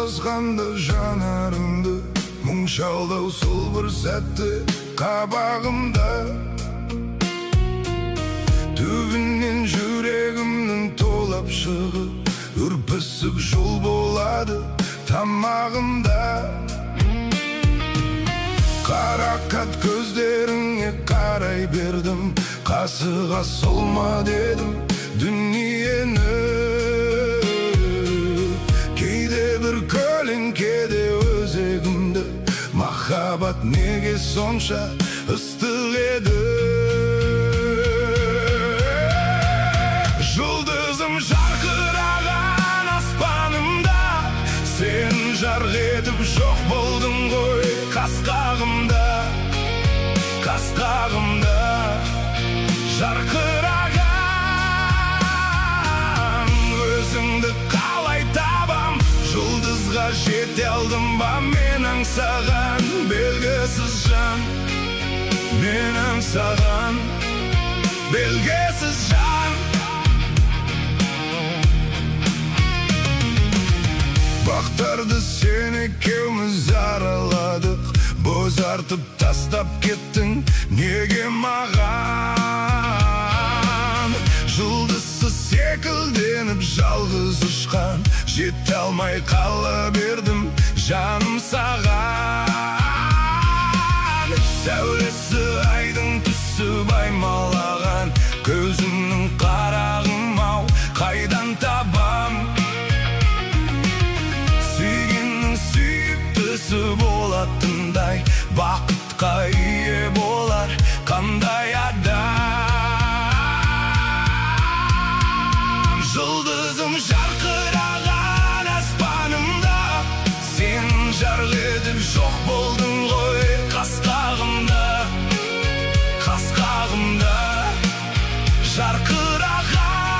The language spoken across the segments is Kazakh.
жазғанда жанарымды, мұң шалдау сол бір сәтті қабағымда. Түбінен жүрегімнің толап шығып, үрпісіп жол болады тамағымда. Қарақат көздеріңе қарай бердім, қасыға солма дедім дүниені. Кейде бір көлеңкеде өзегімді, махаббат неге сонша ыстық еді. Жұлдызым жарқыраған аспанымда, сен жарқ етіп жоқ болдың ғой қас-қағымда. Қас-қағымда жарқыраған өзіңді қалай табам, жұлдызға жете алдым ба мен аңсаған белгісіз жан. Мен аңсаған белгісіз жан. Бақтарды сен екеуміз араладық, бозартып тастап кеттің неге маған? Жұлдызсыз секілденіп жалғыз ұшқан, жете алмай қала бердім жаным саған. Сәулесі айдың түсі баймалаған, көзіңнің қарағым ау қайдан табам? Сүйгеннің сүйіктісі болатындай, бақытқа ие болар қандай адам? Жұлдызым жарқыраған аспанымда, сен жарқ етіп жоқ болдың ғой қас-қағымда. Қас-қағымда жарқыраған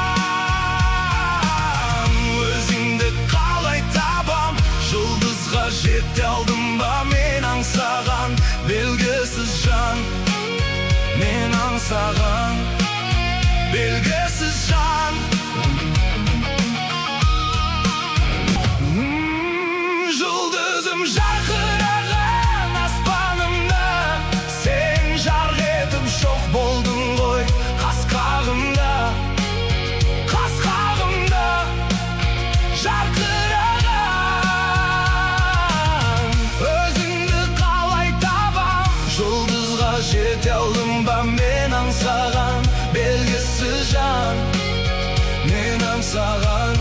өзіңді қалай табам, жұлдызға жете алдым ба мен аңсаған белгісіз жан. Мен аңсаған белгісіз жан. Жұлдызым жарқыраған аспанымда, сен жарқ етіп жоқ болдың ғой қас-қағымда. Қас-қағымда жарқыраған өзіңді қалай табам, жұлдызға жете алдым ба мен аңсаған белгісіз жан. Мен аңсаған